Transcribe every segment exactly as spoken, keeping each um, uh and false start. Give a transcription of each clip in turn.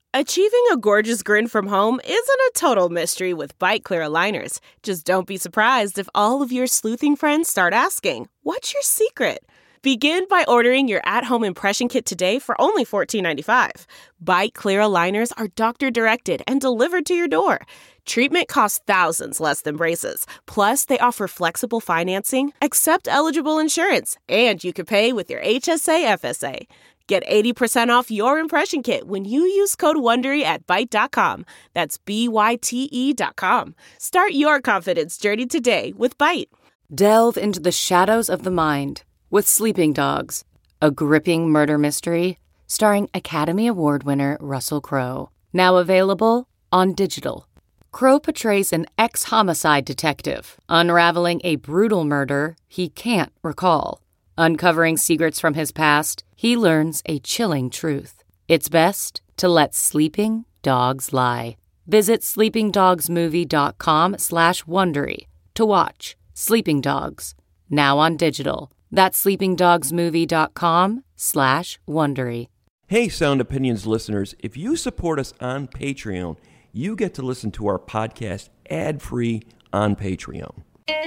Achieving a gorgeous grin from home isn't a total mystery with Byte Clear aligners. Just don't be surprised if all of your sleuthing friends start asking, "What's your secret?" Begin by ordering your at-home impression kit today for only fourteen ninety-five. Byte Clear aligners are doctor-directed and delivered to your door. Treatment costs thousands less than braces. Plus, they offer flexible financing, accept eligible insurance, and you can pay with your H S A F S A. Get eighty percent off your impression kit when you use code WONDERY at Byte dot com. That's B Y T E dot com. Start your confidence journey today with Byte. Delve into the shadows of the mind with Sleeping Dogs, a gripping murder mystery starring Academy Award winner Russell Crowe. Now available on digital. Crowe portrays an ex-homicide detective unraveling a brutal murder he can't recall. Uncovering secrets from his past, he learns a chilling truth. It's best to let sleeping dogs lie. Visit sleepingdogsmovie.com slash Wondery to watch Sleeping Dogs, now on digital. That's sleepingdogsmovie.com slash Wondery. Hey, Sound Opinions listeners, if you support us on Patreon, you get to listen to our podcast ad-free on Patreon.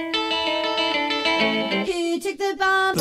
Who took the bomb?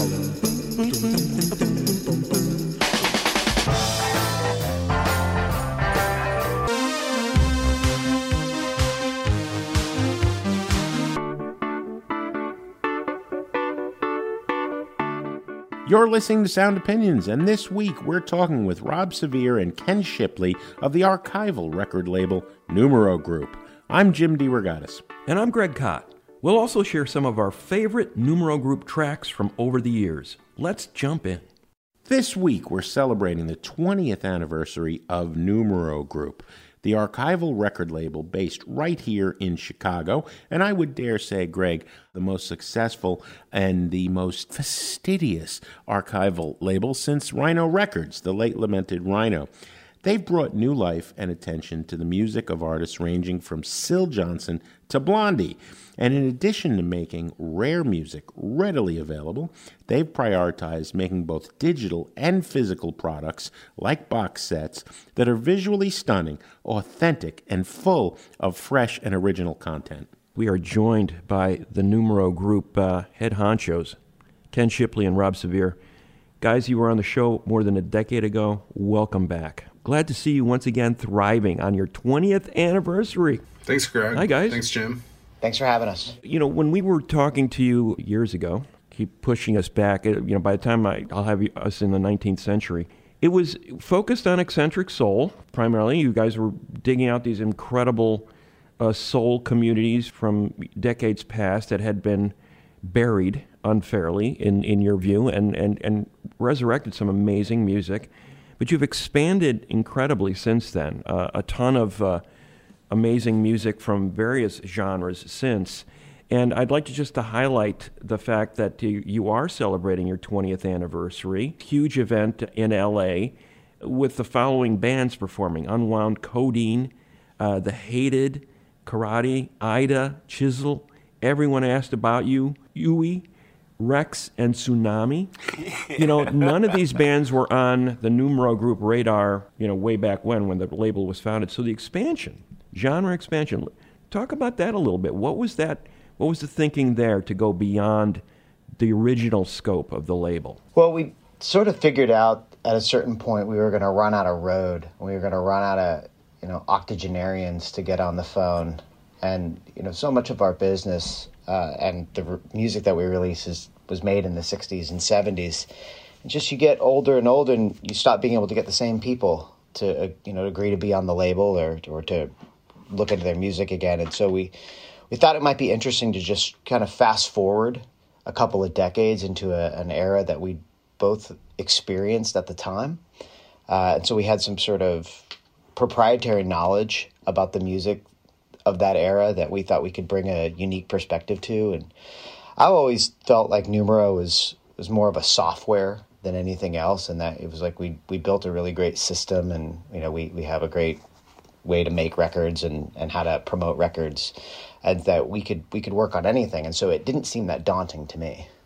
You're listening to Sound Opinions, and this week we're talking with Rob Severe and Ken Shipley of the archival record label Numero Group. I'm Jim DeRogatis. And I'm Greg Kot. We'll also share some of our favorite Numero Group tracks from over the years. Let's jump in. This week we're celebrating the twentieth anniversary of Numero Group, the archival record label based right here in Chicago, and I would dare say, Greg, the most successful and the most fastidious archival label since Rhino Records, the late lamented Rhino. They've brought new life and attention to the music of artists ranging from Syl Johnson to Blondie. And in addition to making rare music readily available, they've prioritized making both digital and physical products, like box sets, that are visually stunning, authentic, and full of fresh and original content. We are joined by the Numero Group uh, head honchos, Ken Shipley and Rob Severe. Guys, you were on the show more than a decade ago. Welcome back. Glad to see you once again thriving on your twentieth anniversary. Thanks, Greg. Hi, guys. Thanks, Jim. Thanks for having us. You know, when we were talking to you years ago, keep pushing us back, you know, by the time I, I'll have us in the nineteenth century, it was focused on eccentric soul, primarily. You guys were digging out these incredible uh, soul communities from decades past that had been buried unfairly, in, in your view, and, and, and resurrected some amazing music. But you've expanded incredibly since then. Uh, a ton of uh, amazing music from various genres since. And I'd like to just to highlight the fact that you, you are celebrating your twentieth anniversary. Huge event in L A with the following bands performing: Unwound Codeine, uh, The Hated, Karate, Ida, Chisel, Everyone Asked About You, Yui, Rex, and Tsunami. You know, none of these bands were on the Numero Group radar, you know, way back when, when the label was founded. So the expansion, genre expansion, talk about that a little bit. What was that, what was the thinking there to go beyond the original scope of the label? Well, we sort of figured out at a certain point we were going to run out of road. We were going to run out of, you know, octogenarians to get on the phone. And, you know, so much of our business uh, and the r- music that we release is, was made in the sixties and seventies. And just you get older and older and you stop being able to get the same people to, uh, you know, agree to be on the label or, or to look into their music again. And so we, we thought it might be interesting to just kind of fast forward a couple of decades into a, an era that we both experienced at the time. Uh, and so we had some sort of proprietary knowledge about the music of that era that we thought we could bring a unique perspective to. And I always felt like Numero was, was more of a software than anything else. And that it was like we, we built a really great system and, you know, we, we have a great way to make records and, and how to promote records, and that we could, we could work on anything. And so it didn't seem that daunting to me.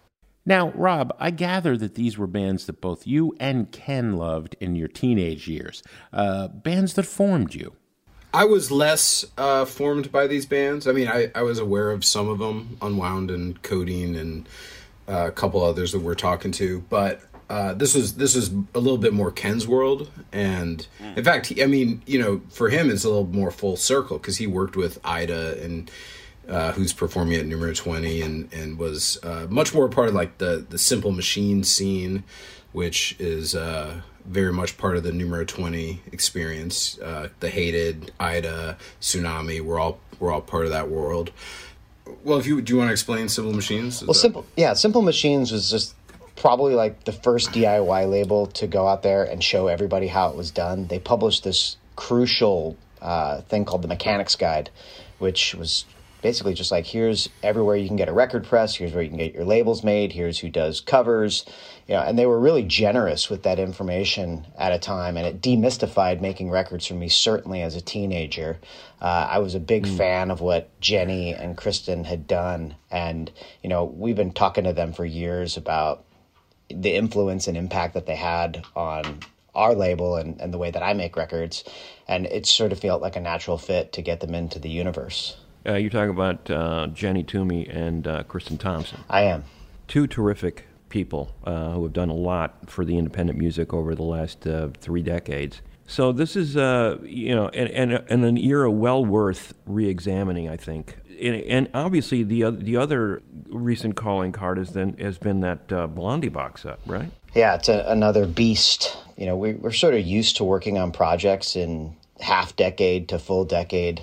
Now, Rob, I gather that these were bands that both you and Ken loved in your teenage years, uh, bands that formed you. I was less uh, formed by these bands. I mean, I, I was aware of some of them, Unwound and Codeine and uh, a couple others that we're talking to, but uh, this was this was a little bit more Ken's world. And in fact, he, I mean, you know, for him, it's a little more full circle because he worked with Ida and Uh, who's performing at Numero twenty and, and was uh, much more a part of like the, the Simple Machine scene, which is uh, very much part of the Numero twenty experience. Uh, the Hated, Ida, Tsunami, we're all we're all part of that world. Well, if you do you want to explain Simple Machines? Is well, that... simple yeah, Simple Machines was just probably like the first D I Y label to go out there and show everybody how it was done. They published this crucial uh, thing called the Mechanics Guide, which was basically just like, here's everywhere you can get a record press, here's where you can get your labels made, here's who does covers, you know, and they were really generous with that information at a time, and it demystified making records for me, certainly as a teenager. Uh, I was a big mm. fan of what Jenny and Kristen had done, and, you know, we've been talking to them for years about the influence and impact that they had on our label and, and the way that I make records, and it sort of felt like a natural fit to get them into the universe. Uh, you're talking about uh, Jenny Toomey and uh, Kristen Thompson. I am. Two terrific people uh, who have done a lot for the independent music over the last uh, three decades. So this is, uh, you know, and, and, and an era well worth re-examining, I think. And, and obviously, the other, the other recent calling card has then has been that uh, Blondie box set, right? Yeah, it's a, another beast. You know, we, we're sort of used to working on projects in half decade to full decade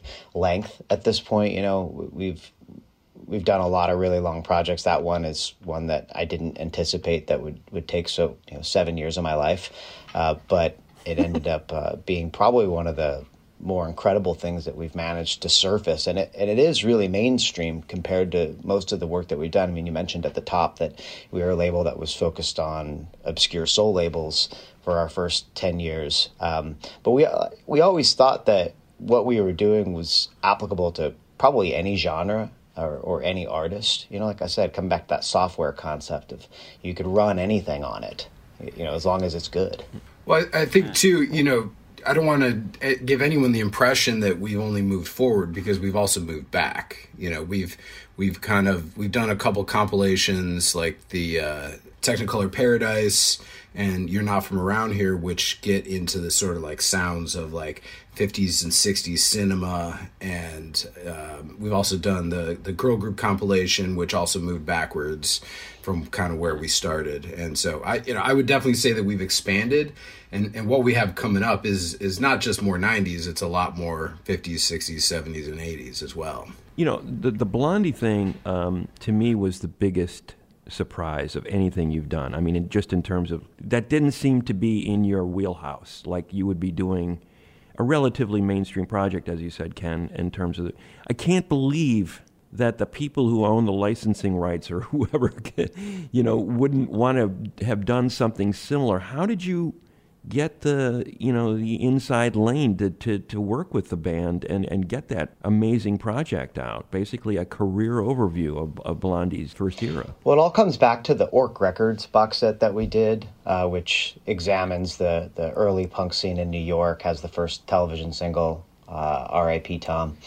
length at this point. You know, we've we've done a lot of really long projects. That one is one that I didn't anticipate that would, would take so you know seven years of my life, uh, but it ended up uh, being probably one of the more incredible things that we've managed to surface, and it and it is really mainstream compared to most of the work that we've done. I mean, you mentioned at the top that we were a label that was focused on obscure soul labels for our first ten years, um, but we we always thought that what we were doing was applicable to probably any genre or, or any artist. You know, like I said, come back to that software concept of you could run anything on it, you know, as long as it's good. Well, I think too, you know, I don't want to give anyone the impression that we've only moved forward, because we've also moved back. You know, we've we've kind of we've done a couple compilations like the uh, Technicolor Paradise and You're Not From Around Here, which get into the sort of like sounds of like fifties and sixties cinema, and um, we've also done the the girl group compilation, which also moved backwards from kind of where we started. And so I, you know, I would definitely say that we've expanded, and and what we have coming up is is not just more nineties; it's a lot more fifties, sixties, seventies, and eighties as well. You know, the the Blondie thing um, to me was the biggest surprise of anything you've done. I mean, it, just in terms of that didn't seem to be in your wheelhouse, like you would be doing a relatively mainstream project, as you said, Ken, in terms of the, I can't believe that the people who own the licensing rights or whoever, you know, wouldn't want to have done something similar. How did you get the, you know, the inside lane to, to, to work with the band and, and get that amazing project out? Basically a career overview of, of Blondie's first era. Well, it all comes back to the Orc Records box set that we did, uh, which examines the, the early punk scene in New York, has the first television single, uh, R I P Tom.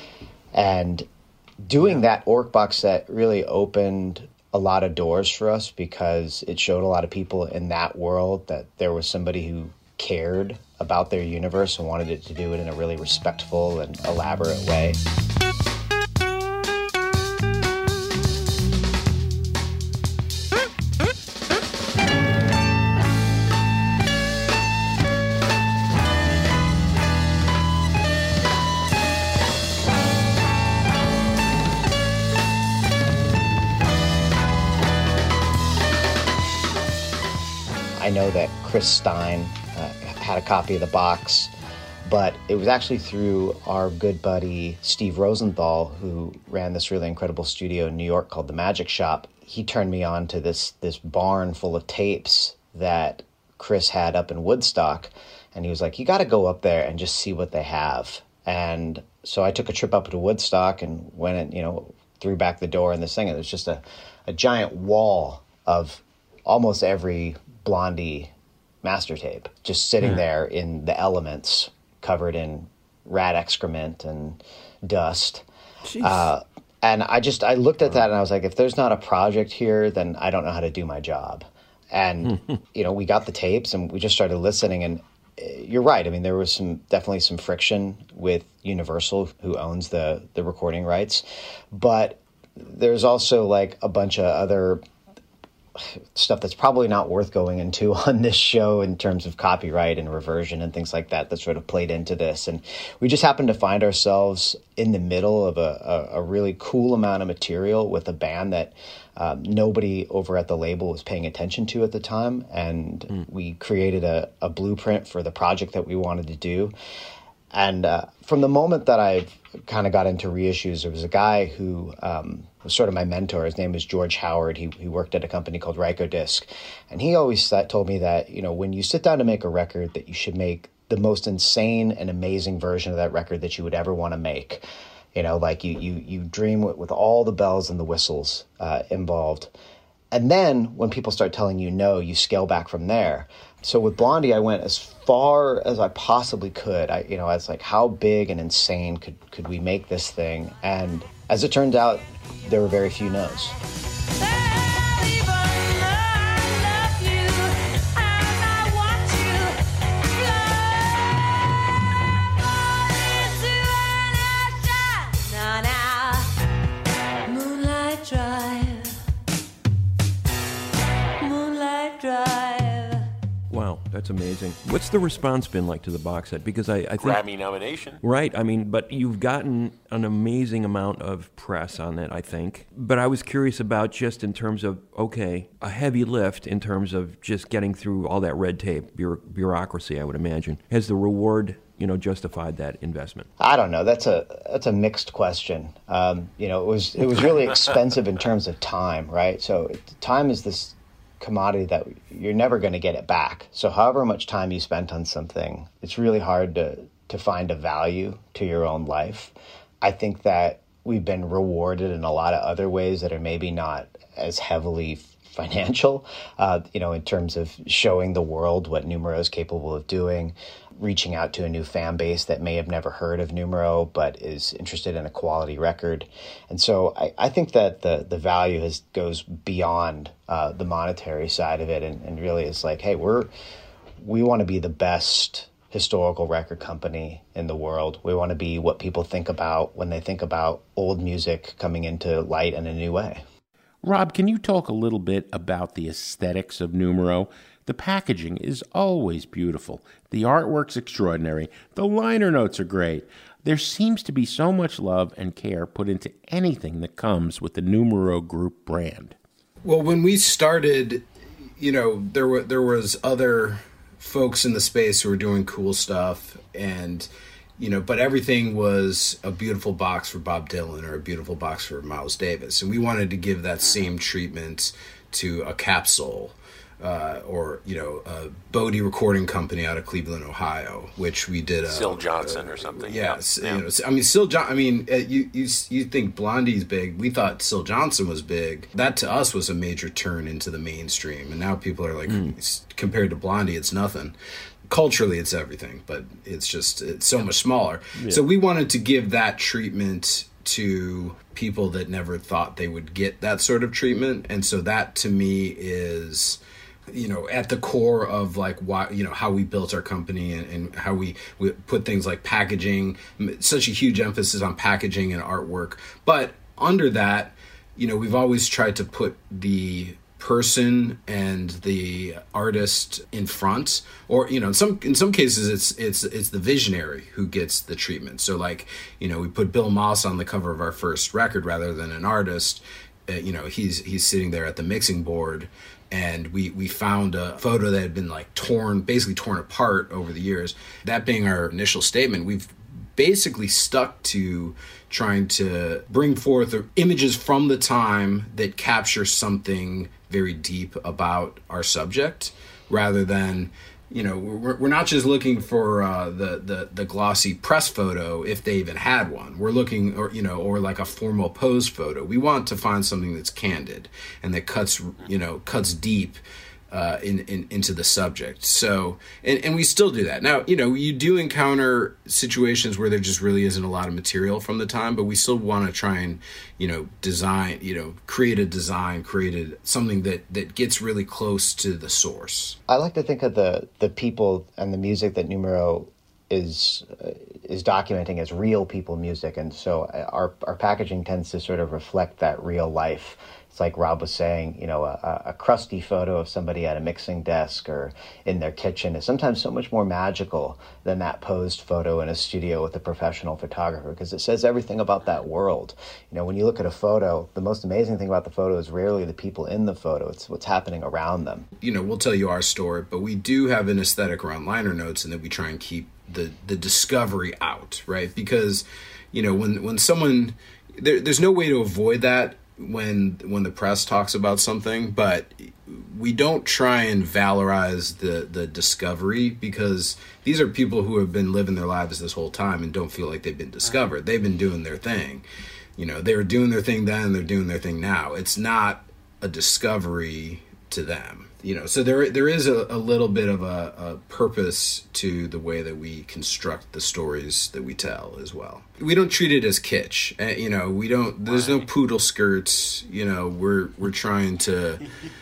And doing yeah. that Orc box set really opened a lot of doors for us, because it showed a lot of people in that world that there was somebody who cared about their universe and wanted it to do it in a really respectful and elaborate way. I know that Chris Stein uh, had a copy of the box, but it was actually through our good buddy Steve Rosenthal, who ran this really incredible studio in New York called The Magic Shop. He turned me on to this this barn full of tapes that Chris had up in Woodstock, and he was like, you got to go up there and just see what they have. And so I took a trip up to Woodstock and went and, you know, threw back the door in this thing, and it was just a, a giant wall of almost every Blondie master tape just sitting mm. there in the elements, covered in rat excrement and dust. Uh, and I just, I looked at that and I was like, if there's not a project here, then I don't know how to do my job. And, you know, we got the tapes and we just started listening, and you're right. I mean, there was some, definitely some friction with Universal, who owns the, the recording rights, but there's also like a bunch of other stuff that's probably not worth going into on this show in terms of copyright and reversion and things like that that sort of played into this. And we just happened to find ourselves in the middle of a, a, a really cool amount of material with a band that um, nobody over at the label was paying attention to at the time. And mm. we created a, a blueprint for the project that we wanted to do. And uh, from the moment that I kind of got into reissues, there was a guy who um, was sort of my mentor. His name is George Howard. He he worked at a company called Rykodisc. And he always told me that, you know, when you sit down to make a record, that you should make the most insane and amazing version of that record that you would ever want to make. You know, like you you you dream with, with all the bells and the whistles uh, involved. And then when people start telling you no, you scale back from there. So with Blondie, I went as far as I possibly could. I, you know, I was like, how big and insane could, could we make this thing? And as it turned out, there were very few no's. That's amazing. What's the response been like to the box set? Because I, I think... Grammy nomination. Right. I mean, but you've gotten an amazing amount of press on it, I think. But I was curious about just in terms of, okay, a heavy lift in terms of just getting through all that red tape, bureau- bureaucracy, I would imagine. Has the reward, you know, justified that investment? I don't know. That's a that's a mixed question. Um, you know, it was it was really expensive in terms of time, right? So time is this commodity that you're never going to get it back. So however much time you spent on something, it's really hard to to find a value to your own life. I think that we've been rewarded in a lot of other ways that are maybe not as heavily financial, uh, you know, in terms of showing the world what Numero is capable of doing, reaching out to a new fan base that may have never heard of Numero but is interested in a quality record. And so I, I think that the the value has goes beyond uh, the monetary side of it, and, and really is like, hey, we're we want to be the best historical record company in the world. We want to be what people think about when they think about old music coming into light in a new way. Rob, can you talk a little bit about the aesthetics of Numero? The packaging is always beautiful. The artwork's extraordinary. The liner notes are great. There seems to be so much love and care put into anything that comes with the Numero Group brand. Well, when we started, you know, there were there was other folks in the space who were doing cool stuff, and you know, but everything was a beautiful box for Bob Dylan or a beautiful box for Miles Davis. And we wanted to give that same treatment to a Capsule uh, or, you know, a Bodie recording company out of Cleveland, Ohio, which we did. A, Syl Johnson a, or something. Yeah. yeah. You know, I mean, Syl John, I mean, uh, you, you, you think Blondie's big. We thought Syl Johnson was big. That to us was a major turn into the mainstream. And now people are like, mm. compared to Blondie, it's nothing. Culturally, it's everything, but it's just, it's so much smaller. Yeah. So we wanted to give that treatment to people that never thought they would get that sort of treatment. And so that to me is, you know, at the core of like why, you know, how we built our company and, and how we, we put things like packaging, such a huge emphasis on packaging and artwork. But under that, you know, we've always tried to put the person and the artist in front, or you know, in some in some cases it's it's it's the visionary who gets the treatment. So like, you know, we put Bill Moss on the cover of our first record rather than an artist. Uh, you know, he's he's sitting there at the mixing board, and we we found a photo that had been like torn, basically torn apart over the years. That being our initial statement, we've basically stuck to trying to bring forth images from the time that capture something very deep about our subject, rather than You know, we're we're not just looking for uh, the, the the glossy press photo if they even had one. We're looking, or you know, or like a formal pose photo. We want to find something that's candid and that cuts, you know, cuts deep uh, in, in into the subject. So, and, and we still do that. Now, you know, you do encounter situations where there just really isn't a lot of material from the time, but we still want to try and, you know, design, you know, create a design, create a, something that, that gets really close to the source. I like to think of the, the people and the music that Numero is uh, is documenting as real people music. And so our, our packaging tends to sort of reflect that real life. It's like Rob was saying, you know, a, a crusty photo of somebody at a mixing desk or in their kitchen is sometimes so much more magical than that posed photo in a studio with a professional photographer, because it says everything about that world. You know, when you look at a photo, the most amazing thing about the photo is rarely the people in the photo. It's what's happening around them. You know, we'll tell you our story, but we do have an aesthetic around liner notes, and that we try and keep the, the discovery out, right? Because, you know, when, when someone, there, there's no way to avoid that when when the press talks about something, but we don't try and valorize the the discovery, because these are people who have been living their lives this whole time and don't feel like they've been discovered. They've been doing their thing. You know, they were doing their thing then, they're doing their thing now. It's not a discovery to them. You know, so there there is a, a little bit of a, a purpose to the way that we construct the stories that we tell as well. We don't treat it as kitsch. Uh, you know, we don't. There's no poodle skirts. You know, we're we're trying to.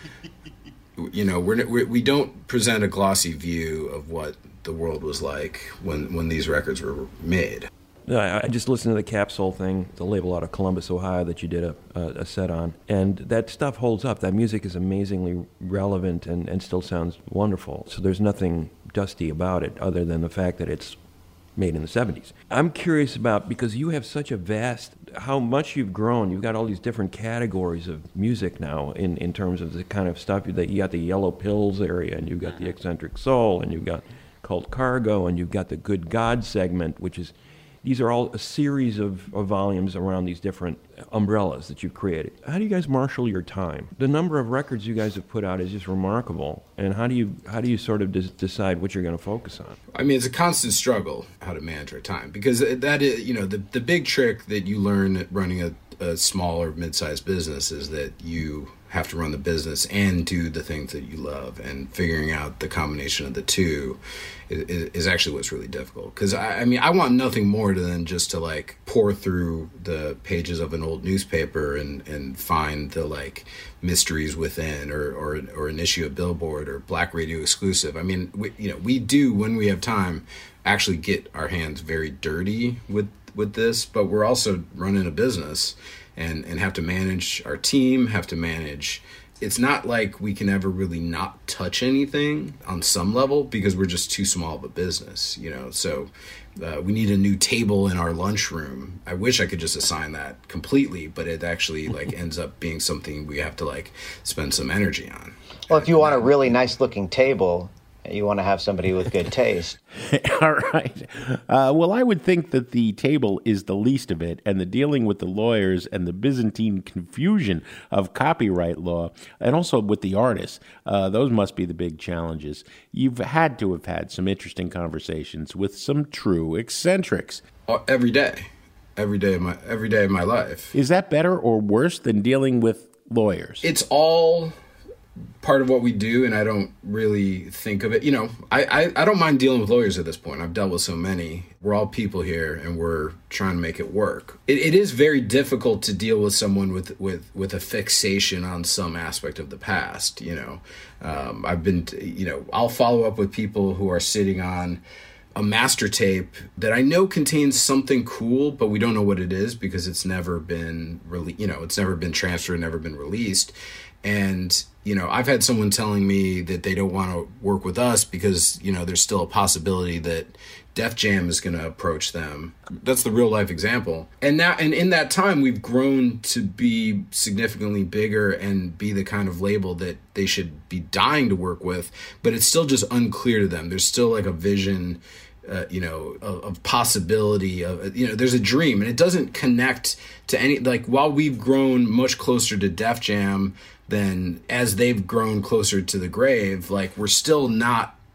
You know, we're, we're we don't present a glossy view of what the world was like when when these records were made. I just listened to the Capsule thing, the label out of Columbus, Ohio, that you did a, a set on. And that stuff holds up. That music is amazingly relevant and, and still sounds wonderful. So there's nothing dusty about it other than the fact that it's made in the seventies. I'm curious about, because you have such a vast, how much you've grown. You've got all these different categories of music now in, in terms of the kind of stuff that you got the Yellow Pills area, and you've got the Eccentric Soul, and you've got Cult Cargo, and you've got the Good God segment, which is... These are all a series of, of volumes around these different umbrellas that you've created. How do you guys marshal your time? The number of records you guys have put out is just remarkable. And how do you how do you sort of des- decide what you're going to focus on? I mean, it's a constant struggle how to manage our time, because that is, you know, the the big trick that you learn at running a, a small or mid-sized business is that you have to run the business and do the things that you love, and figuring out the combination of the two is, is actually what's really difficult. Because I, I mean, I want nothing more than just to like pour through the pages of an old newspaper and, and find the like mysteries within, or, or or an issue of Billboard or Black Radio exclusive. I mean, we, you know, we do, when we have time, actually get our hands very dirty with with this, but we're also running a business. And, and have to manage our team, have to manage. It's not like we can ever really not touch anything on some level, because we're just too small of a business, you know. So uh, we need a new table in our lunchroom. I wish I could just assign that completely, but it actually like ends up being something we have to like spend some energy on. Well, if you want a really nice looking table, you want to have somebody with good taste. All right. Uh, well, I would think that the table is the least of it, and the dealing with the lawyers and the Byzantine confusion of copyright law, and also with the artists, uh, those must be the big challenges. You've had to have had some interesting conversations with some true eccentrics. Every day. Every day of my, every day of my life. Is that better or worse than dealing with lawyers? It's all part of what we do, and I don't really think of it. You know, I, I, I don't mind dealing with lawyers at this point. I've dealt with so many. We're all people here, and we're trying to make it work. It, it is very difficult to deal with someone with, with, with a fixation on some aspect of the past, you know. Um, I've been, you know, I'll follow up with people who are sitting on a master tape that I know contains something cool, but we don't know what it is because it's never been really, you know, it's never been transferred, never been released. And, you know, I've had someone telling me that they don't want to work with us because, you know, there's still a possibility that Def Jam is going to approach them. That's the real life example. And now, and in that time, we've grown to be significantly bigger and be the kind of label that they should be dying to work with, but it's still just unclear to them. There's still like a vision, uh, you know, of, of possibility of, you know, there's a dream, and it doesn't connect to any, like, while we've grown much closer to Def Jam than as they've grown closer to the grave, like, we're still not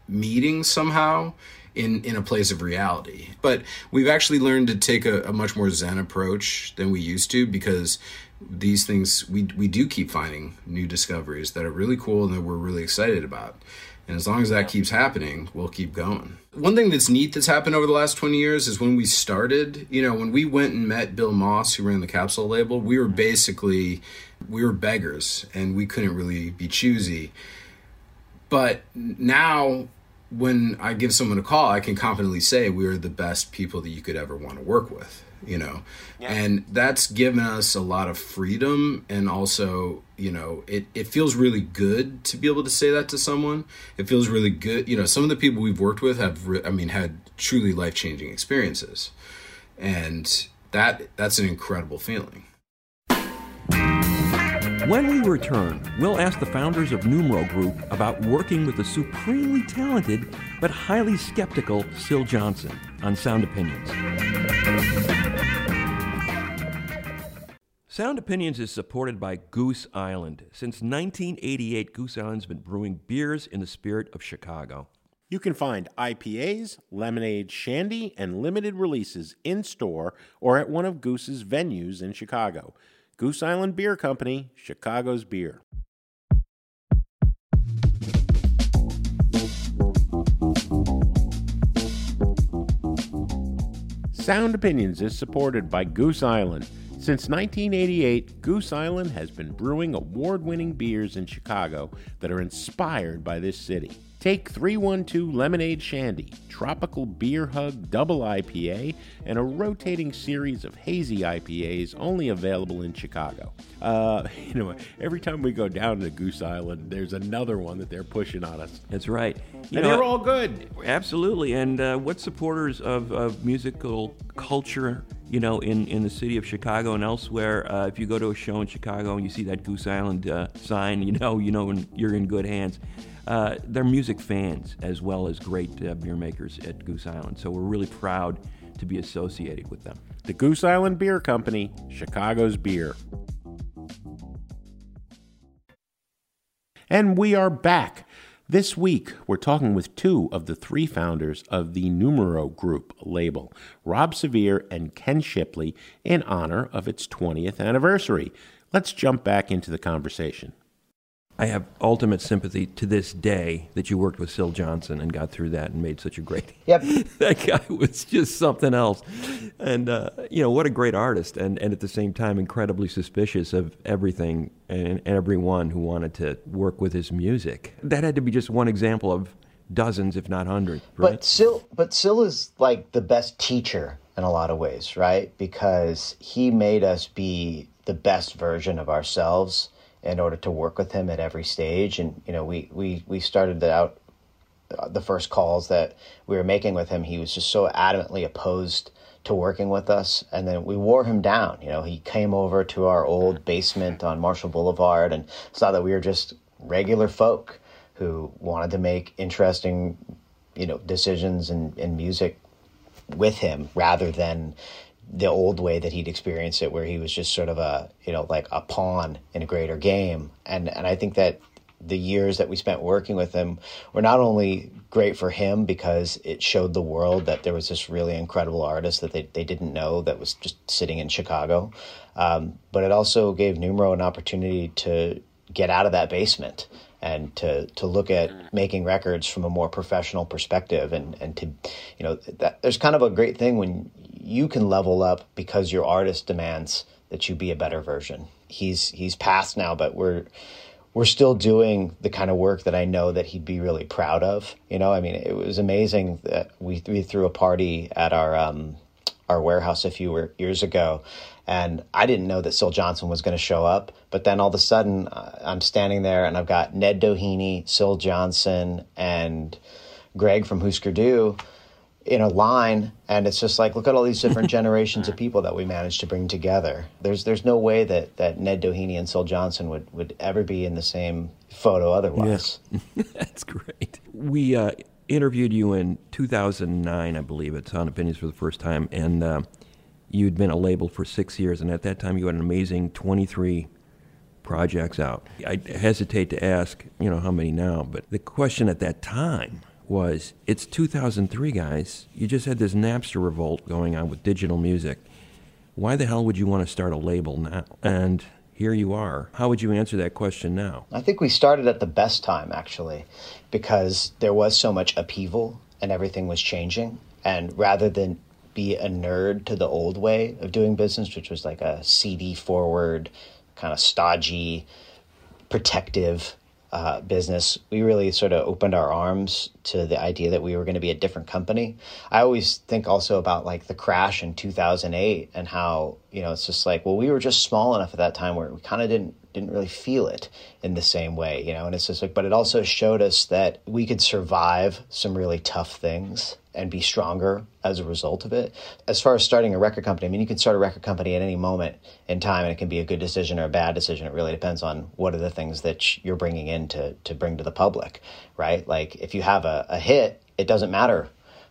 meeting somehow in, in a place of reality. But we've actually learned to take a, a much more zen approach than we used to, because these things, we we do keep finding new discoveries that are really cool and that we're really excited about. And as long as that keeps happening, we'll keep going. One thing that's neat that's happened over the last twenty years is when we started, you know, when we went and met Bill Moss, who ran the Capsule label, we were basically, we were beggars and we couldn't really be choosy. But now when I give someone a call, I can confidently say we are the best people that you could ever want to work with, you know, yeah. And that's given us a lot of freedom. And also, you know, it, it feels really good to be able to say that to someone. It feels really good. You know, some of the people we've worked with have, re- I mean, had truly life-changing experiences. And that that's an incredible feeling. When we return, we'll ask the founders of Numero Group about working with the supremely talented but highly skeptical Syl Johnson on Sound Opinions. Sound Opinions is supported by Goose Island. Since nineteen eighty-eight, Goose Island's been brewing beers in the spirit of Chicago. You can find I P As, lemonade, shandy, and limited releases in-store or at one of Goose's venues in Chicago. Goose Island Beer Company, Chicago's beer. Sound Opinions is supported by Goose Island. Since nineteen eighty-eight, Goose Island has been brewing award-winning beers in Chicago that are inspired by this city. Take three one two Lemonade Shandy, Tropical Beer Hug Double I P A, and a rotating series of hazy I P As only available in Chicago. Uh, you know, every time we go down to Goose Island, there's another one that they're pushing on us. That's right. You and know, they're all good. Absolutely. And uh, what supporters of, of musical culture, you know, in, in the city of Chicago and elsewhere, uh, if you go to a show in Chicago and you see that Goose Island uh, sign, you know, you know you're in good hands. Uh, they're music fans as well as great uh, beer makers at Goose Island. So we're really proud to be associated with them. The Goose Island Beer Company, Chicago's beer. And we are back. This week, we're talking with two of the three founders of the Numero Group label, Rob Severe and Ken Shipley, in honor of its twentieth anniversary. Let's jump back into the conversation. I have ultimate sympathy to this day that you worked with Syl Johnson and got through that and made such a great... Yep. That guy was just something else. And, uh, you know, what a great artist. And, and at the same time, incredibly suspicious of everything and everyone who wanted to work with his music. That had to be just one example of dozens, if not hundreds, right? But Syl, but Syl is like the best teacher in a lot of ways, right? Because he made us be the best version of ourselves in order to work with him at every stage. And, you know, we, we, we started out uh, the first calls that we were making with him. He was just so adamantly opposed to working with us. And then we wore him down. You know, he came over to our old basement on Marshall Boulevard and saw that we were just regular folk who wanted to make interesting, you know, decisions in, in music with him rather than the old way that he'd experienced it, where he was just sort of a, you know, like a pawn in a greater game. And and I think that the years that we spent working with him were not only great for him because it showed the world that there was this really incredible artist that they, they didn't know that was just sitting in Chicago, um, but it also gave Numero an opportunity to get out of that basement and to, to look at making records from a more professional perspective. And, and to, you know, that there's kind of a great thing when you can level up because your artist demands that you be a better version. He's, he's passed now, but we're, we're still doing the kind of work that I know that he'd be really proud of. You know, I mean, it was amazing that we, we threw a party at our, um, our warehouse a few years ago. And I didn't know that Syl Johnson was going to show up. But then all of a sudden, uh, I'm standing there and I've got Ned Doheny, Syl Johnson, and Greg from Husker Du in a line. And it's just like, look at all these different generations of people that we managed to bring together. There's there's no way that, that Ned Doheny and Syl Johnson would, would ever be in the same photo otherwise. Yeah. That's great. We uh, interviewed you in two thousand nine, I believe, at Sound Opinions for the first time. And... Uh, You'd been a label for six years, and at that time you had an amazing twenty-three projects out. I hesitate to ask, you know, how many now, but the question at that time was, it's two thousand three, guys. You just had this Napster revolt going on with digital music. Why the hell would you want to start a label now? And here you are. How would you answer that question now? I think we started at the best time, actually, because there was so much upheaval and everything was changing. And rather than be a nerd to the old way of doing business, which was like a C D forward, kind of stodgy, protective uh, business, we really sort of opened our arms to the idea that we were going to be a different company. I always think also about like the crash in two thousand eight and how, you know, it's just like, well, we were just small enough at that time where we kind of didn't didn't really feel it in the same way, you know, and it's just like, but it also showed us that we could survive some really tough things and be stronger as a result of it. As far as starting a record company, I mean, you can start a record company at any moment in time, and it can be a good decision or a bad decision. It really depends on what are the things that you're bringing in to, to bring to the public, right? Like if you have a, a hit, it doesn't matter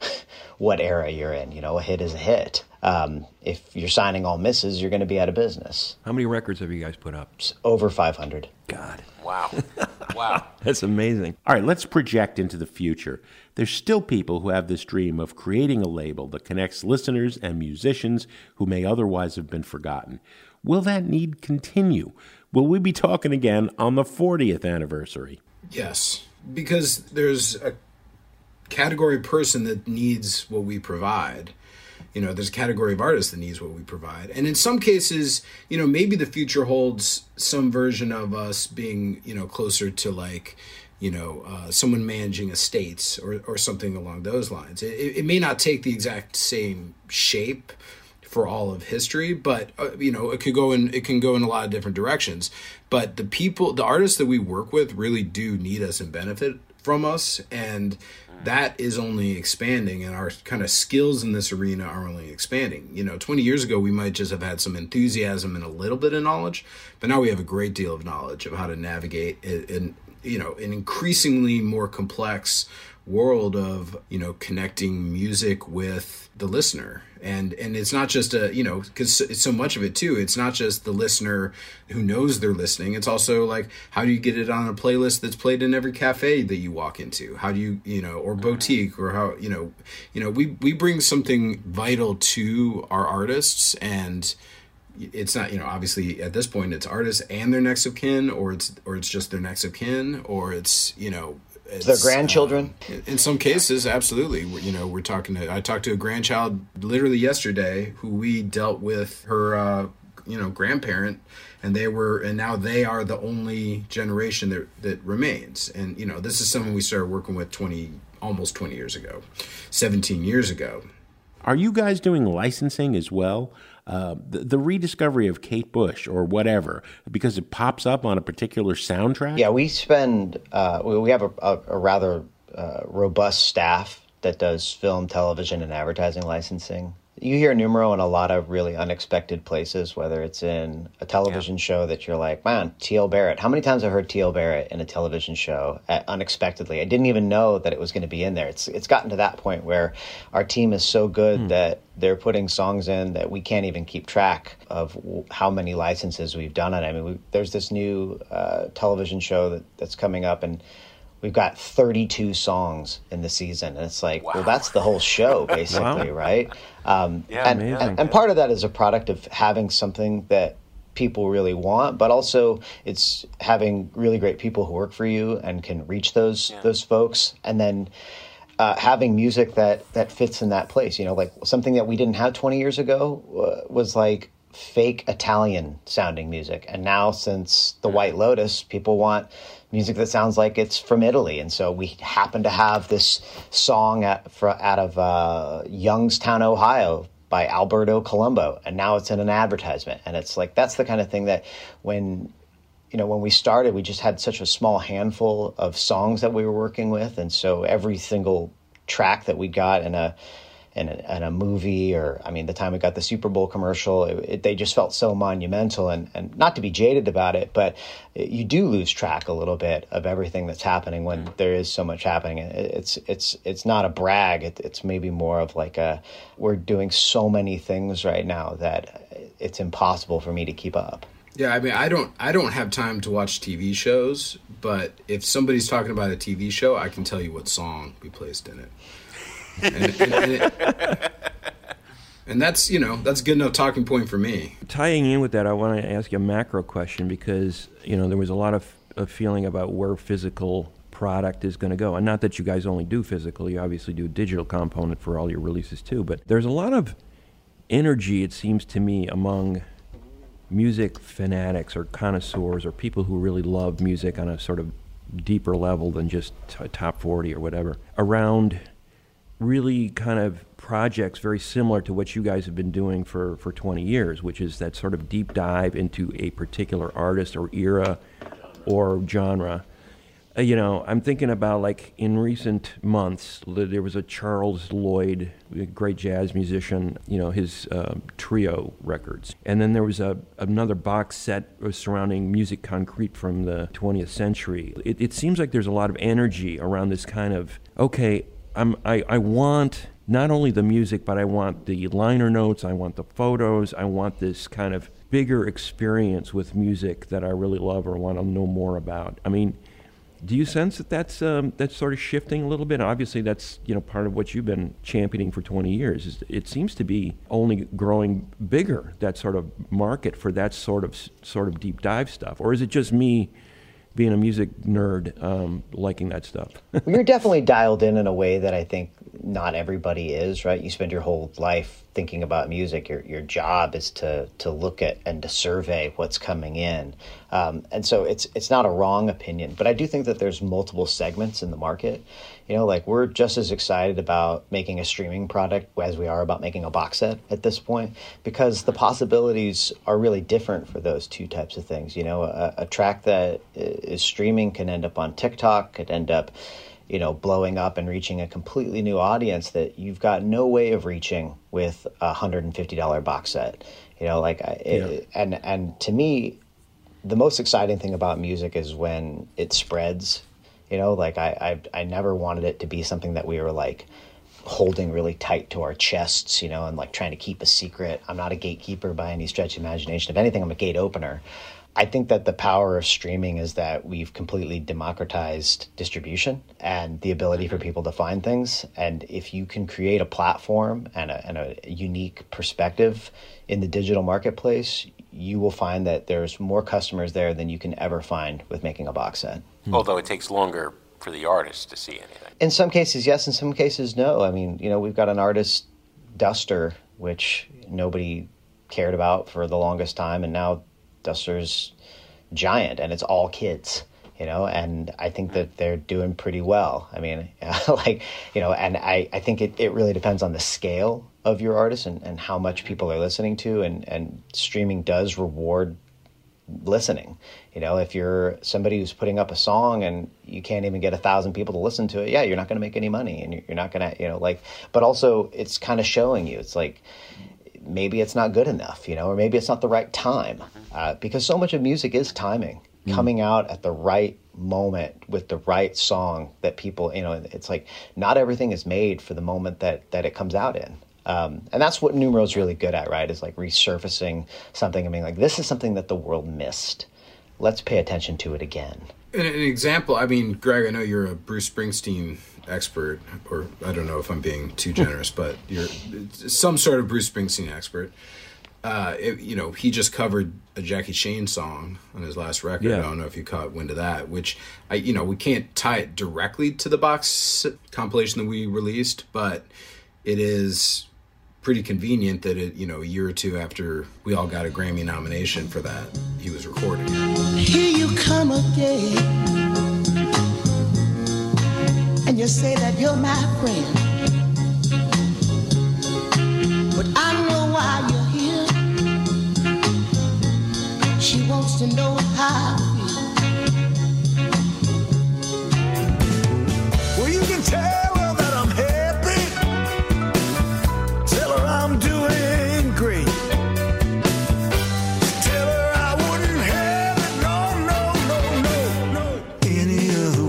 what era you're in, you know, a hit is a hit. Um, if you're signing all misses, you're going to be out of business. How many records have you guys put up? It's over five hundred. God. Wow. Wow. That's amazing. All right, let's project into the future. There's still people who have this dream of creating a label that connects listeners and musicians who may otherwise have been forgotten. Will that need continue? Will we be talking again on the fortieth anniversary? Yes, because there's a category of person that needs what we provide. You know, there's a category of artists that needs what we provide. And in some cases, you know, maybe the future holds some version of us being, you know, closer to like, you know, uh, someone managing estates or, or something along those lines. It, it may not take the exact same shape for all of history, but, uh, you know, it could go in, it can go in a lot of different directions. But the people, the artists that we work with really do need us and benefit from us. And that is only expanding, and our kind of skills in this arena are only expanding. You know, twenty years ago, we might just have had some enthusiasm and a little bit of knowledge, but now we have a great deal of knowledge of how to navigate in, you know, an increasingly more complex world of, you know, connecting music with the listener. And and it's not just a, you know, because it's so much of it too. It's not just the listener who knows they're listening. It's also like, how do you get it on a playlist that's played in every cafe that you walk into? How do you, you know, or boutique, or how, you know, you know, we, we bring something vital to our artists, and it's not, you know, obviously at this point it's artists and their next of kin, or it's, or it's just their next of kin, or it's, you know, It's, their grandchildren. Um, in some cases, absolutely. You know, we're talking to, I talked to a grandchild literally yesterday who we dealt with her, uh, you know, grandparent, and they were, and now they are the only generation that, that remains. And, you know, this is someone we started working with twenty, almost twenty years ago, seventeen years ago. Are you guys doing licensing as well? Uh, the, the rediscovery of Kate Bush or whatever, because it pops up on a particular soundtrack? Yeah, we spend, uh, we, we have a, a, a rather uh, robust staff that does film, television, and advertising licensing. You hear Numero in a lot of really unexpected places, whether it's in a television yeah. show that you're like, man, T L Barrett. How many times have I heard T L Barrett in a television show uh, unexpectedly? I didn't even know that it was going to be in there. It's it's gotten to that point where our team is so good mm. that they're putting songs in that we can't even keep track of w- how many licenses we've done on it. I mean, we, there's this new uh, television show that, that's coming up, and we've got thirty-two songs in the season. And it's like, wow. well, that's the whole show, basically, wow. right? Um, yeah, and, and, and part of that is a product of having something that people really want, but also it's having really great people who work for you and can reach those yeah. those folks. And then uh, having music that, that fits in that place. You know, like something that we didn't have twenty years ago uh, was like fake Italian sounding music. And now since The White Lotus, people want music that sounds like it's from Italy. And so we happen to have this song at, for, out of uh, Youngstown, Ohio by Alberto Colombo. And now it's in an advertisement. And it's like, that's the kind of thing that when, you know, when we started, we just had such a small handful of songs that we were working with. And so every single track that we got in a, in a, in a movie, or, I mean, the time we got the Super Bowl commercial, it, it, they just felt so monumental. And, and not to be jaded about it, but it, you do lose track a little bit of everything that's happening when mm. there is so much happening. It, it's it's it's not a brag. It, it's maybe more of like a, we're doing so many things right now that it's impossible for me to keep up. Yeah, I mean, I don't, I don't have time to watch T V shows, but if somebody's talking about a T V show, I can tell you what song we placed in it. And, and, and, it, and that's, you know, that's a good enough talking point for me. Tying in with that, I want to ask you a macro question because, you know, there was a lot of, of feeling about where physical product is going to go. And not that you guys only do physical, you obviously do a digital component for all your releases too, but there's a lot of energy, it seems to me, among music fanatics or connoisseurs or people who really love music on a sort of deeper level than just t- top forty or whatever, around really kind of projects very similar to what you guys have been doing for, for twenty years, which is that sort of deep dive into a particular artist or era or genre. Uh, you know, I'm thinking about, like, in recent months, there was a Charles Lloyd, a great jazz musician, you know, his uh, trio records. And then there was a another box set surrounding musique concrète from the twentieth century. It, it seems like there's a lot of energy around this kind of, okay, I'm, I, I want not only the music, but I want the liner notes, I want the photos, I want this kind of bigger experience with music that I really love or want to know more about. I mean, do you sense that that's um, that's sort of shifting a little bit? Obviously, that's, you know, part of what you've been championing for twenty years. Is it seems to be only growing bigger, that sort of market for that sort of sort of deep dive stuff, or is it just me being a music nerd um, liking that stuff? Well, you're definitely dialed in in a way that I think not everybody is, right? You spend your whole life thinking about music. Your your job is to to look at and to survey what's coming in. Um, and so it's it's not a wrong opinion, but I do think that there's multiple segments in the market. You know, like, we're just as excited about making a streaming product as we are about making a box set at this point, because the possibilities are really different for those two types of things. You know, a, a track that is streaming can end up on TikTok, could end up, you know, blowing up and reaching a completely new audience that you've got no way of reaching with a one hundred fifty dollars box set. You know, like, I, yeah. it, and and to me, the most exciting thing about music is when it spreads. You know, like, I, I I never wanted it to be something that we were, like, holding really tight to our chests, you know, and, like, trying to keep a secret. I'm not a gatekeeper by any stretch of imagination. If anything, I'm a gate opener. I think that the power of streaming is that we've completely democratized distribution and the ability for people to find things. And if you can create a platform and a, and a unique perspective in the digital marketplace, you will find that there's more customers there than you can ever find with making a box set. Although it takes longer for the artist to see anything. In some cases, yes. In some cases, no. I mean, you know, we've got an artist, Duster, which nobody cared about for the longest time, and now Duster's giant, and it's all kids, you know, and I think that they're doing pretty well. I mean, like, you know, and I, I think it, it really depends on the scale of your artist and, and how much people are listening to, and, and streaming does reward listening. You know, if you're somebody who's putting up a song and you can't even get a thousand people to listen to it, yeah, you're not going to make any money, and you're not going to, you know, like, but also it's kind of showing you, it's like, maybe it's not good enough, you know, or maybe it's not the right time, uh, because so much of music is timing, mm. coming out at the right moment with the right song that people, you know, it's like not everything is made for the moment that, that it comes out in. Um, and that's what Numero's really good at, right? Is like resurfacing something and being like, this is something that the world missed. Let's pay attention to it again. An, an example, I mean, Greg, I know you're a Bruce Springsteen expert, or I don't know if I'm being too generous, but you're some sort of Bruce Springsteen expert. Uh, it, you know, he just covered a Jackie Shane song on his last record. Yeah. I don't know if you caught wind of that, which, I, you know, we can't tie it directly to the box compilation that we released, but it is pretty convenient that it, you know, a year or two after we all got a Grammy nomination for that, he was recording it. Here you come again, and you say that you're my friend, but I know why you're here. She wants to know how I feel. Well, you can tell her that I'm happy. Tell her I'm doing great. Tell her I wouldn't have it, no, no, no, no, no, any other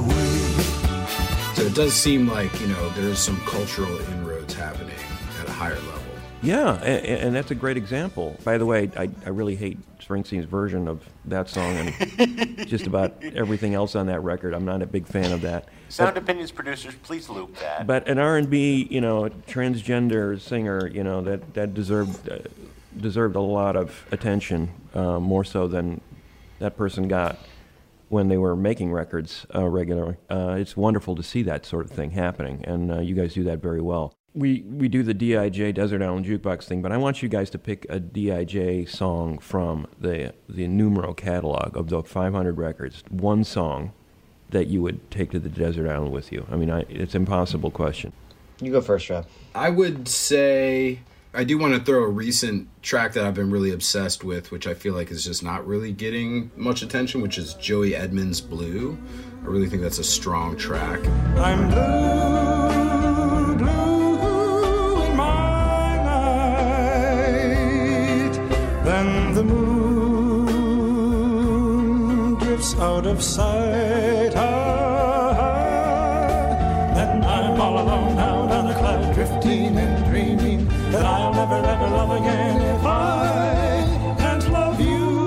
way. So it does seem like, you know, there's some cultural inroads happening at a higher level. Yeah, and, and that's a great example. By the way, I, I really hate Springsteen's version of that song and just about everything else on that record. I'm not a big fan of that. Sound but, Opinions producers, please loop that. But an R and B, you know, transgender singer, you know, that, that deserved uh, deserved a lot of attention, uh, more so than that person got when they were making records uh, regularly. Uh, it's wonderful to see that sort of thing happening, and uh, you guys do that very well. We we do the D I J Desert Island Jukebox thing, but I want you guys to pick a D I J song from the the Numero catalog of the five hundred records. One song that you would take to the desert island with you. I mean, I, it's an impossible question. You go first, Rob. I would say I do want to throw a recent track that I've been really obsessed with, which I feel like is just not really getting much attention, which is Joey Edmonds' Blue. I really think that's a strong track. I'm blue, blue in my night. Then the moon drifts out of sight. Ah, then I'm all alone out on a cloud, drifting and dreaming that I'll never ever love again if I can't love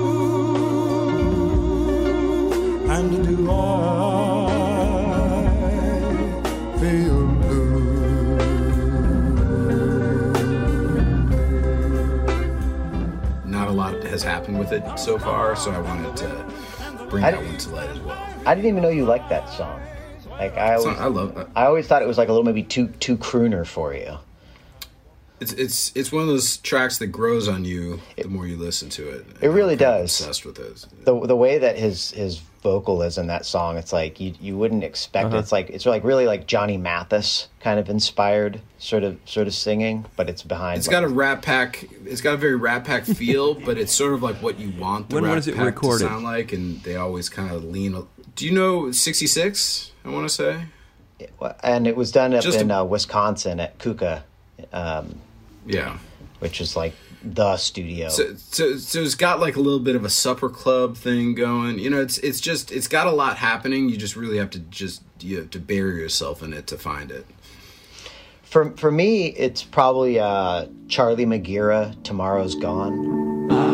you. And do I feel blue? Not a lot has happened with it so far, so I wanted to bring I, that one to light as well. I didn't even know you liked that song. Like I always, I love that. I always thought it was like a little maybe too too crooner for you. It's it's it's one of those tracks that grows on you the more you listen to it. It really does. Obsessed with it. The the way that his his vocal is in that song, it's like you you wouldn't expect Uh-huh. it. It's like it's like really like Johnny Mathis kind of inspired sort of sort of singing, but it's behind. It's like, got a Rat Pack. It's got a very Rat Pack feel, but it's sort of like what you want the When Rat was it Pack recorded? to sound like, and they always kind of lean. Do you know sixty-six? I want to say. and it was done up Just in a- uh, Wisconsin at Kuka, um, Yeah. which is like the studio. So, so, so it's got like a little bit of a supper club thing going. You know, it's it's just it's got a lot happening. You just really have to just you have to bury yourself in it to find it. For for me, it's probably uh, Charlie Magira, Tomorrow's Gone.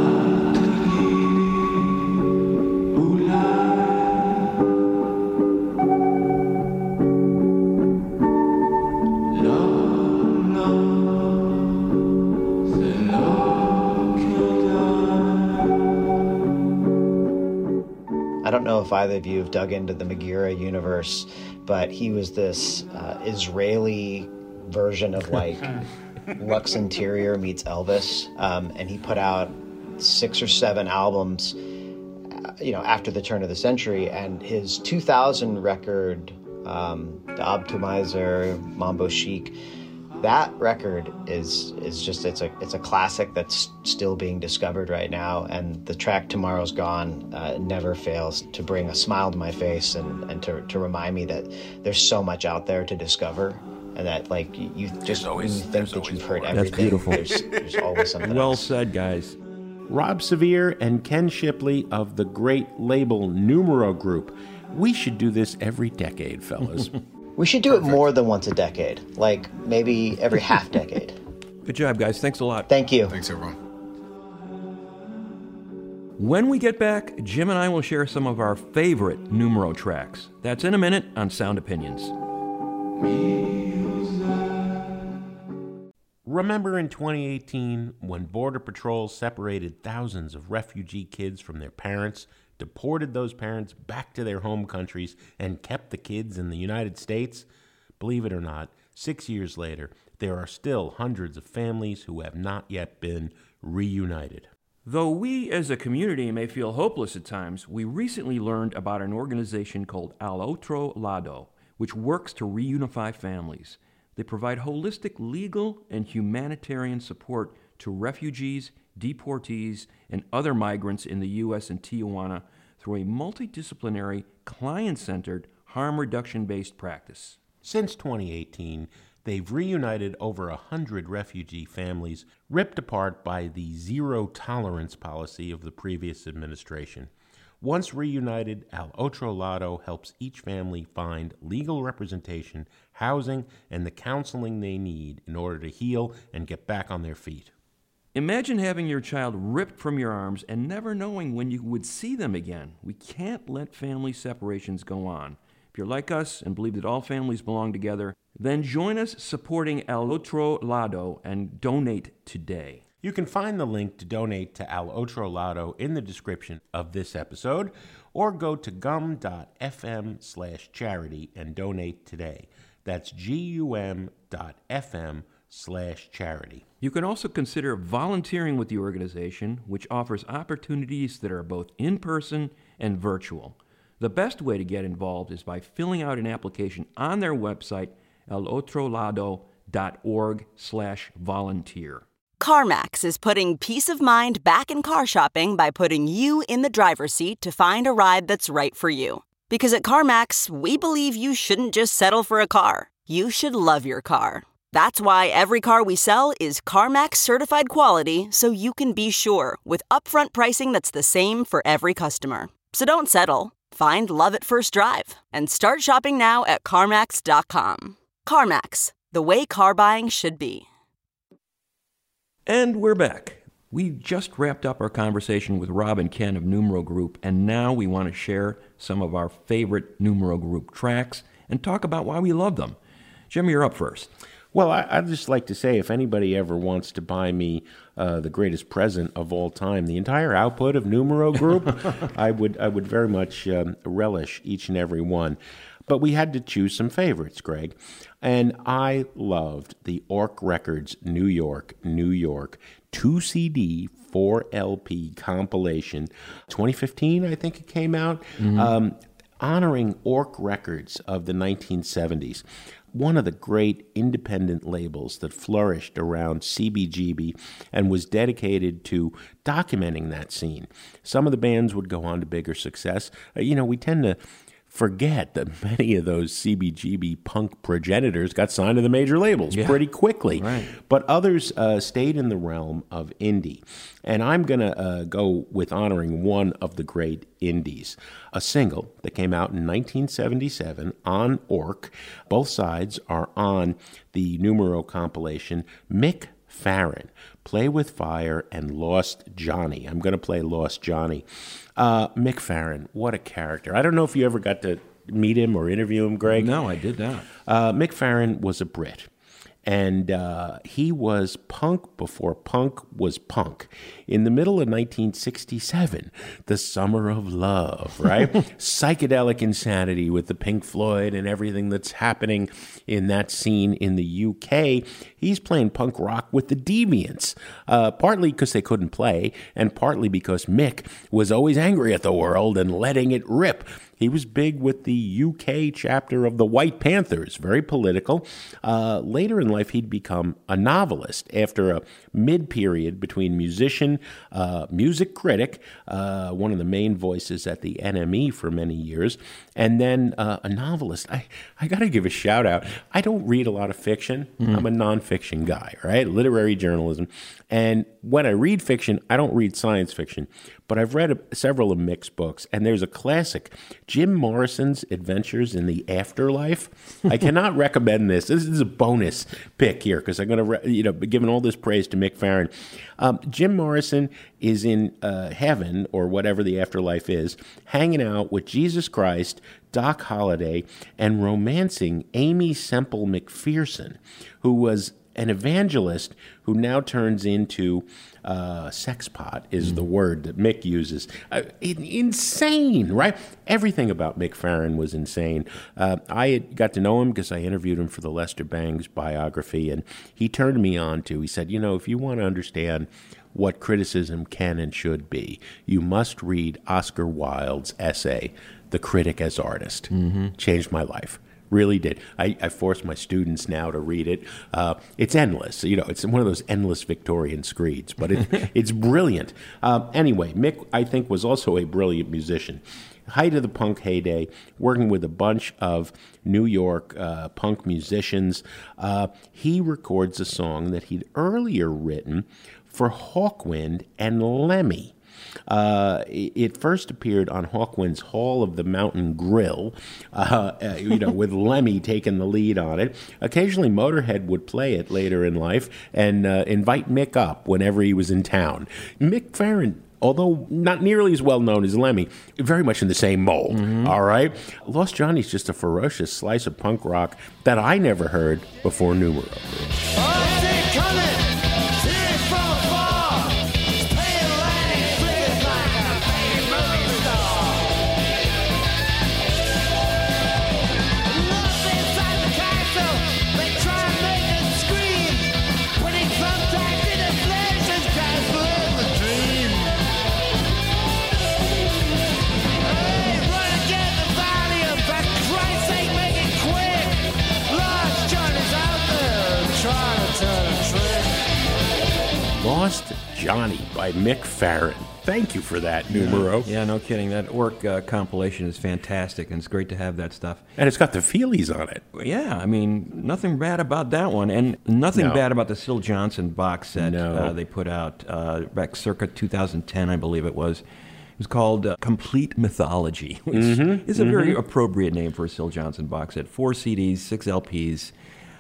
I don't know if either of you have dug into the Magira universe, but he was this uh, Israeli version of like Lux Interior meets Elvis, um, and he put out six or seven albums, uh, you know, after the turn of the century. And his two thousand record, um, the Optimizer, Mambo Chic, that record is is just it's a it's a classic that's still being discovered right now, and the track Tomorrow's Gone uh, never fails to bring a smile to my face and, and to, to remind me that there's so much out there to discover, and that like you, you just always- when you think there's that always you've heard more. That's everything, beautiful. There's, there's always something Well else. said, guys. Rob Sevier and Ken Shipley of the great label Numero Group. We should do this every decade, fellas. We should do it more than once a decade, like maybe every half decade. Good job, guys. Thanks a lot. Thank you. Thanks, everyone. When we get back, Jim and I will share some of our favorite Numero tracks. That's in a minute on Sound Opinions. Remember in twenty eighteen when Border Patrol separated thousands of refugee kids from their parents, deported those parents back to their home countries, and kept the kids in the United States? Believe it or not, six years later, there are still hundreds of families who have not yet been reunited. Though we as a community may feel hopeless at times, we recently learned about an organization called Al Otro Lado, which works to reunify families. They provide holistic legal and humanitarian support to refugees, deportees, and other migrants in the U S and Tijuana through a multidisciplinary, client-centered, harm reduction-based practice. Since twenty eighteen, they've reunited over a hundred refugee families ripped apart by the zero-tolerance policy of the previous administration. Once reunited, Al Otro Lado helps each family find legal representation, housing, and the counseling they need in order to heal and get back on their feet. Imagine having your child ripped from your arms and never knowing when you would see them again. We can't let family separations go on. If you're like us and believe that all families belong together, then join us supporting Al Otro Lado and donate today. You can find the link to donate to Al Otro Lado in the description of this episode, or go to gum.fm slash charity and donate today. That's gum.fm slash charity. You can also consider volunteering with the organization, which offers opportunities that are both in-person and virtual. The best way to get involved is by filling out an application on their website, elotrolado.org slash volunteer. CarMax is putting peace of mind back in car shopping by putting you in the driver's seat to find a ride that's right for you. Because at CarMax, we believe you shouldn't just settle for a car. You should love your car. That's why every car we sell is CarMax certified quality, so you can be sure with upfront pricing that's the same for every customer. So don't settle. Find love at first drive and start shopping now at CarMax dot com. CarMax, the way car buying should be. And we're back. We just wrapped up our conversation with Rob and Ken of Numero Group, and now we want to share some of our favorite Numero Group tracks and talk about why we love them. Jim, you're up first. Well, I, I'd just like to say, if anybody ever wants to buy me uh, the greatest present of all time, the entire output of Numero Group, I would I would very much um, relish each and every one. But we had to choose some favorites, Greg. And I loved the Orc Records New York, New York two C D, four L P compilation. twenty fifteen, I think it came out, mm-hmm. um, honoring Orc Records of the nineteen seventies. One of the great independent labels that flourished around C B G B and was dedicated to documenting that scene. Some of the bands would go on to bigger success. Uh, you know, we tend to forget that many of those C B G B punk progenitors got signed to the major labels yeah. pretty quickly. Right. But others uh, stayed in the realm of indie. And I'm going to uh, go with honoring one of the great indies, a single that came out in nineteen seventy-seven on Orc. Both sides are on the Numero compilation, Mick Farren, Play with Fire, and Lost Johnny. I'm going to play Lost Johnny. Uh, Mick Farren, what a character. I don't know if you ever got to meet him or interview him, Greg. No, I did not. Uh, Mick Farren was a Brit. And uh, he was punk before punk was punk. In the middle of nineteen sixty-seven, the summer of love, right? Psychedelic insanity with the Pink Floyd and everything that's happening in that scene in the U K. He's playing punk rock with the Deviants, uh, partly because they couldn't play, and partly because Mick was always angry at the world and letting it rip. He was big with the U K chapter of the White Panthers, very political. Uh, later in life, he'd become a novelist after a mid-period between musician, uh, music critic, uh, one of the main voices at the N M E for many years, and then uh, a novelist. I, I got to give a shout out. I don't read a lot of fiction. Mm-hmm. I'm a nonfiction guy, right? Literary journalism. And when I read fiction, I don't read science fiction. But I've read a, several of Mick's books, and there's a classic, Jim Morrison's Adventures in the Afterlife. I cannot recommend this. This is a bonus pick here because I'm going to, re- you know, be giving all this praise to Mick Farren. Um, Jim Morrison is in uh, heaven, or whatever the afterlife is, hanging out with Jesus Christ, Doc Holliday, and romancing Amy Semple McPherson, who was an evangelist who now turns into uh, sex pot is mm. the word that Mick uses. Uh, in, insane, right? Everything about Mick Farren was insane. Uh, I had got to know him because I interviewed him for the Lester Bangs biography, and he turned me on to, he said, you know, if you want to understand what criticism can and should be, you must read Oscar Wilde's essay, The Critic as Artist. Mm-hmm. Changed my life. Really did. I, I force my students now to read it. Uh, it's endless. You know, it's one of those endless Victorian screeds, but it, it's brilliant. Uh, anyway, Mick, I think, was also a brilliant musician. Height of the punk heyday, working with a bunch of New York uh, punk musicians. Uh, he records a song that he'd earlier written for Hawkwind and Lemmy. Uh, it first appeared on Hawkwind's Hall of the Mountain Grill, uh, uh, you know, with Lemmy taking the lead on it. Occasionally, Motorhead would play it later in life and uh, invite Mick up whenever he was in town. Mick Farren, although not nearly as well known as Lemmy, very much in the same mold, mm-hmm. all right? Lost Johnny's just a ferocious slice of punk rock that I never heard before Numero. Lost Johnny by Mick Farren. Thank you for that, Numero. Yeah, yeah, no kidding. That Orc uh, compilation is fantastic, and it's great to have that stuff. And it's got the feelies on it. Yeah, I mean, nothing bad about that one, and nothing No. bad about the Syl Johnson box set No. uh, they put out uh, back circa two thousand ten, I believe it was. It was called uh, Complete Mythology, which Mm-hmm, is a very appropriate name for a Syl Johnson box set. Four C Ds, six L Ps.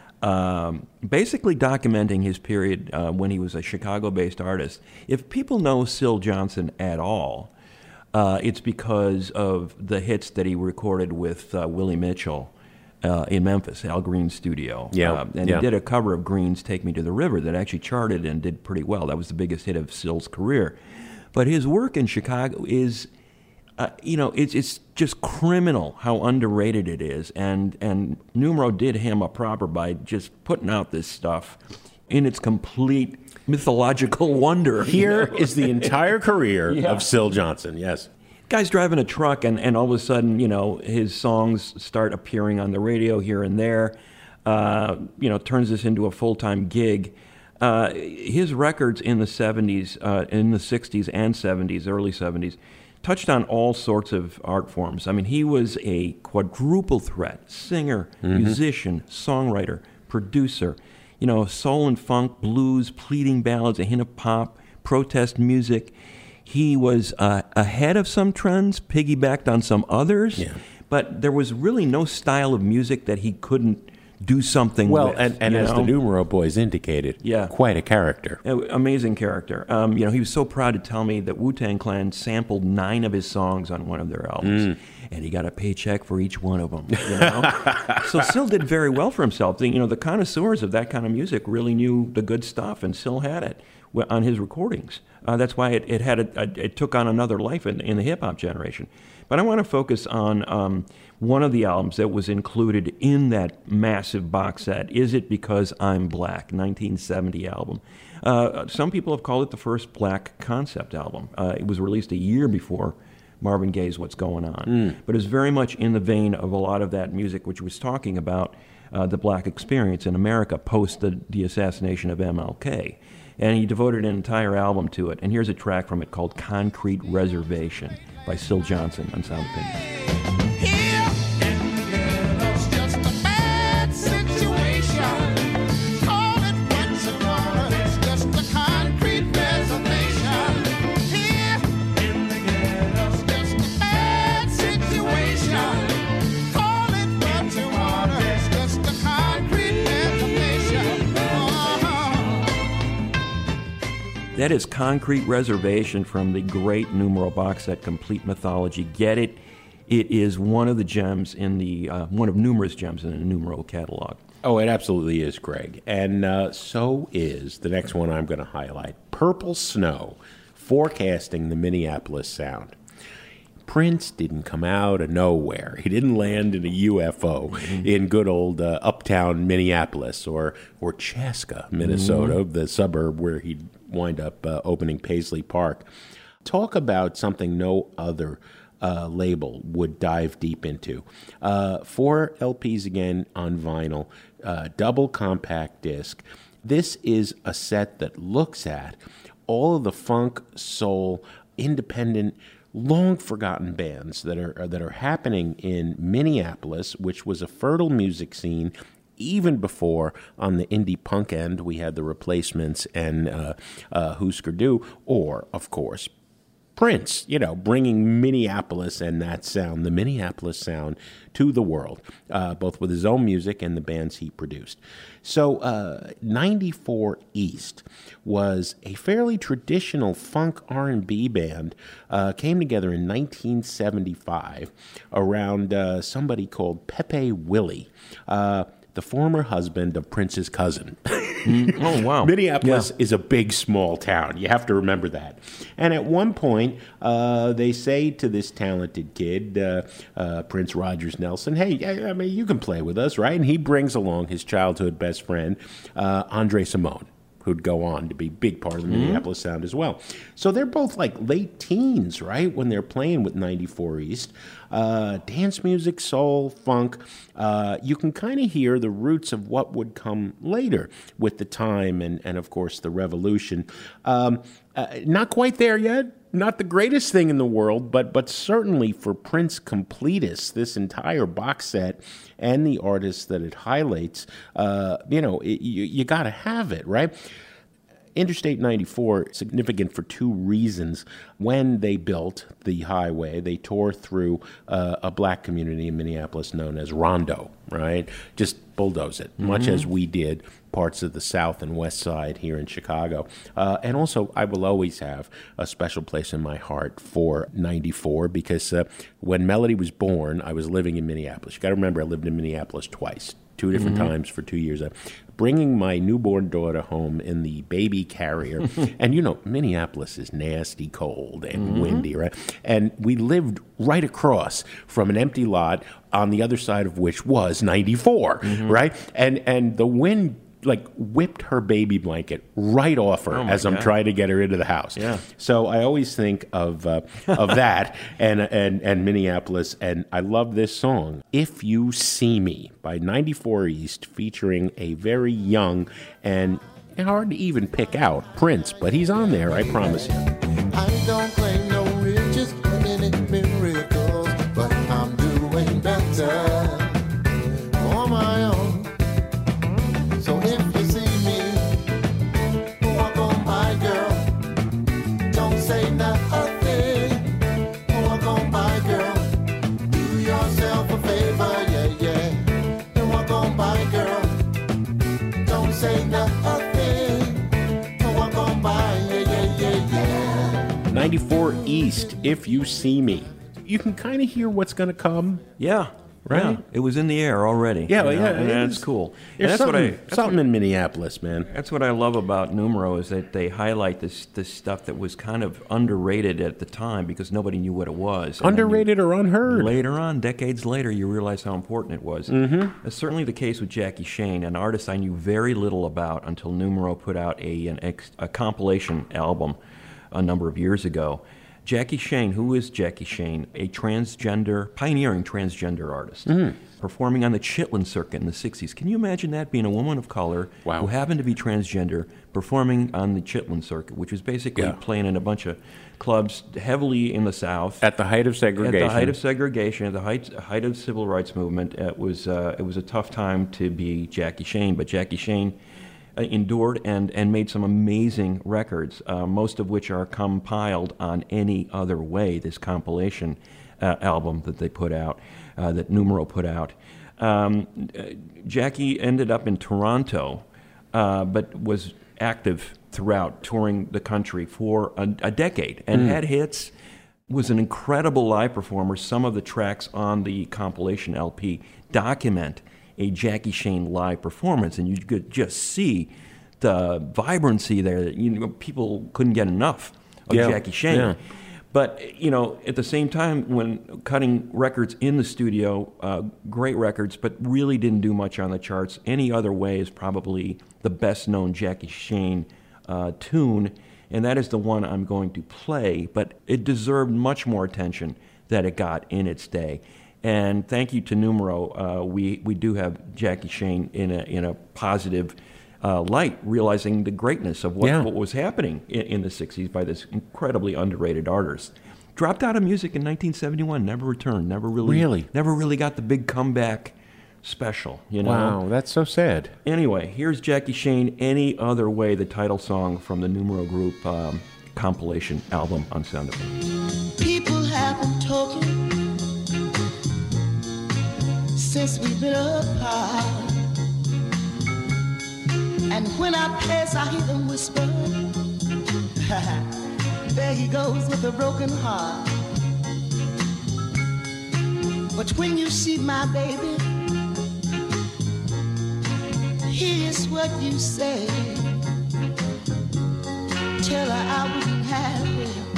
Um, basically documenting his period uh, when he was a Chicago-based artist. If people know Syl Johnson at all, uh, it's because of the hits that he recorded with uh, Willie Mitchell uh, in Memphis, Al Green's studio. Yeah, Uh, and yeah. he did a cover of Green's Take Me to the River that actually charted and did pretty well. That was the biggest hit of Syl's career. But his work in Chicago is... Uh, you know, it's it's just criminal how underrated it is, and and Numero did him a proper by just putting out this stuff in its complete mythological wonder. Here you know? is the entire career Yeah. of Syl Johnson, yes. Guy's driving a truck, and, and all of a sudden, you know, his songs start appearing on the radio here and there. Uh, you know, turns this into a full-time gig. Uh, his records in the seventies, uh, in the sixties and seventies, early seventies, touched on all sorts of art forms. I mean, he was a quadruple threat: singer, Mm-hmm. musician, songwriter, producer. You know, soul and funk, blues, pleading ballads, a hint of pop, protest music. He was uh, ahead of some trends, piggybacked on some others, Yeah. but there was really no style of music that he couldn't do something Well, with. and, and you as know? the Numero Boys indicated, Yeah. quite a character. Uh, Amazing character. Um, you know, he was so proud to tell me that Wu-Tang Clan sampled nine of his songs on one of their albums, Mm. and he got a paycheck for each one of them. You know? So Syl did very well for himself. The, you know, the connoisseurs of that kind of music really knew the good stuff, and Syl had it wi- on his recordings. Uh, that's why it, it had a, a, it took on another life in, in the hip hop generation. But I want to focus on um, one of the albums that was included in that massive box set. Is It Because I'm Black? nineteen seventy album. Uh, some people have called it the first black concept album. Uh, it was released a year before Marvin Gaye's What's Going On. Mm. But it's very much in the vein of a lot of that music which was talking about uh, the black experience in America post the, the assassination of M L K. And he devoted an entire album to it. And here's a track from it called Concrete Reservation by Syl Johnson on Sound Opinion. That is Concrete Reservation from the great Numero box set, Complete Mythology. Get it? It is one of the gems in the, uh, one of numerous gems in the Numero catalog. Oh, it absolutely is, Greg. And uh, so is the next one I'm going to highlight, Purple Snow, forecasting the Minneapolis sound. Prince didn't come out of nowhere. He didn't land in a U F O mm-hmm. in good old uh, uptown Minneapolis or or Chaska, Minnesota, mm-hmm. the suburb where he'd wind up uh, opening Paisley Park. Talk about something no other uh, label would dive deep into. Uh, four L Ps again on vinyl, uh, double compact disc. This is a set that looks at all of the funk, soul, independent, long-forgotten bands that are that are happening in Minneapolis, which was a fertile music scene even before on the indie punk end we had the Replacements and uh, uh, Husker Du, or, of course, Prince, you know, bringing Minneapolis and that sound, the Minneapolis sound, to the world, uh, both with his own music and the bands he produced. So uh, ninety-four East was a fairly traditional funk R and B band, uh, came together in nineteen seventy-five around uh, somebody called Pepe Willie, uh, the former husband of Prince's cousin. Mm, oh, wow. Minneapolis Yeah. is a big, small town. You have to remember that. And at one point, uh, they say to this talented kid, uh, uh, Prince Rogers Nelson, hey, I, I mean, you can play with us, right? And he brings along his childhood best friend, uh, Andre Simone, who'd go on to be a big part of the Minneapolis sound as well. So they're both like late teens, right, when they're playing with ninety-four East. Uh, dance music, soul, funk. Uh, you can kind of hear the roots of what would come later with the time and, and of course, the revolution. Um, uh, not quite there yet. Not the greatest thing in the world, but but certainly for Prince completists, this entire box set and the artists that it highlights, uh, you know, it, you, you got to have it, right? Interstate ninety-four, significant for two reasons. When they built the highway, they tore through uh, a black community in Minneapolis known as Rondo, right? Just bulldoze it, mm-hmm. much as we did parts of the South and West Side here in Chicago. Uh, and also, I will always have a special place in my heart for ninety-four because uh, when Melody was born, I was living in Minneapolis. You got to remember, I lived in Minneapolis twice. Two different mm-hmm. times for two years. Uh, bringing my newborn daughter home in the baby carrier. And, you know, Minneapolis is nasty cold and mm-hmm. windy, right? And we lived right across from an empty lot on the other side of which was ninety-four, mm-hmm. right? And and the wind like whipped her baby blanket right off her oh as I'm God. trying to get her into the house. Yeah. So I always think of uh, of that and, and and Minneapolis, and I love this song, "If You See Me" by ninety-four East, featuring a very young and hard to even pick out Prince, but he's on there, I promise you. I don't claim no riches, any miracles, but I'm doing better on my own. So if you see me, walk on by, girl. Don't say nothing. Walk on by, girl. Do yourself a favor, yeah, yeah. And walk on by, girl. Don't say nothing. Walk on by, yeah, yeah, yeah, yeah. ninety-four East, "If You See Me." You can kind of hear what's going to come. Yeah. Right? Yeah. It was in the air already. Yeah, you know, yeah. and it that's is- cool. And There's that's what something, I that's something what, in Minneapolis, man. that's what I love about Numero is that they highlight this this stuff that was kind of underrated at the time because nobody knew what it was. And then you- Underrated or unheard. Later on, decades later, you realize how important it was. Mm-hmm. That's certainly the case with Jackie Shane, an artist I knew very little about until Numero put out a, an ex, a compilation album a number of years ago. Jackie Shane, who is Jackie Shane? A transgender, pioneering transgender artist, mm. performing on the Chitlin circuit in the sixties. Can you imagine that, being a woman of color Wow. who happened to be transgender, performing on the Chitlin circuit, which was basically Yeah. playing in a bunch of clubs heavily in the South. At the height of segregation. At the height of segregation, at the height, height of the civil rights movement, it was uh, it was a tough time to be Jackie Shane. But Jackie Shane uh, endured and, and made some amazing records, uh, most of which are compiled on Any Other Way, this compilation uh, album that they put out, uh, that Numero put out. Um, uh, Jackie ended up in Toronto, uh, but was active throughout, touring the country for a, a decade, and Mm. had hits. Was an incredible live performer. Some of the tracks on the compilation L P document a Jackie Shane live performance, and you could just see the vibrancy there. That, you know, people couldn't get enough of Yeah, Jackie Shane. yeah. But, you know, at the same time, when cutting records in the studio, uh, great records, but really didn't do much on the charts. Any Other Way is probably the best-known Jackie Shane uh, tune, and that is the one I'm going to play. But it deserved much more attention that it got in its day. And thank you to Numero. Uh, we we do have Jackie Shane in a in a positive uh, light, realizing the greatness of what, Yeah. what was happening in, in the sixties by this incredibly underrated artist. Dropped out of music in nineteen seventy-one, never returned, never really, Really? never really got the big comeback special. You know. Wow, that's so sad. Anyway, here's Jackie Shane, Any Other Way, the title song from the Numero group. Um, compilation album on Sound Opinions. People have been talking since we've been apart, and when I pass I hear them whisper, there he goes with a broken heart. But when you see my baby, here's what you say. Tell her I wouldn't have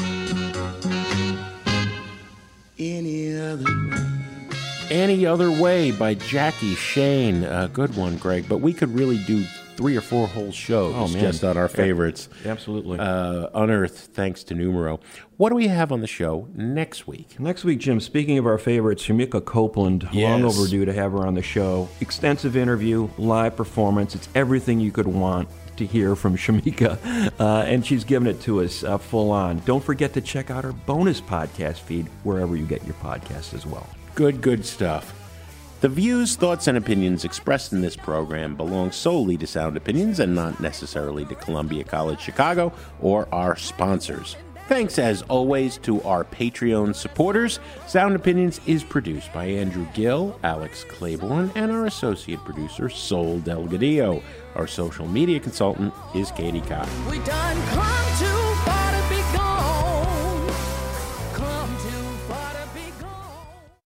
it any other way. Any Other Way by Jackie Shane. A good one, Greg. But we could really do three or four whole shows oh, just on our favorites. Yeah, absolutely. Uh, unearthed thanks to Numero. What do we have on the show next week? Next week, Jim, speaking of our favorites, Shamika Copeland, yes. long overdue to have her on the show. Extensive interview, live performance. It's everything you could want to hear from Shamika, uh, and she's giving it to us uh, full on. Don't forget to check out our bonus podcast feed wherever you get your podcasts as well. Good, good stuff. The views, thoughts, and opinions expressed in this program belong solely to Sound Opinions and not necessarily to Columbia College Chicago or our sponsors. Thanks, as always, to our Patreon supporters. Sound Opinions is produced by Andrew Gill, Alex Claiborne, and our associate producer, Sol Delgadillo. Our social media consultant is Katie Cox. We done come to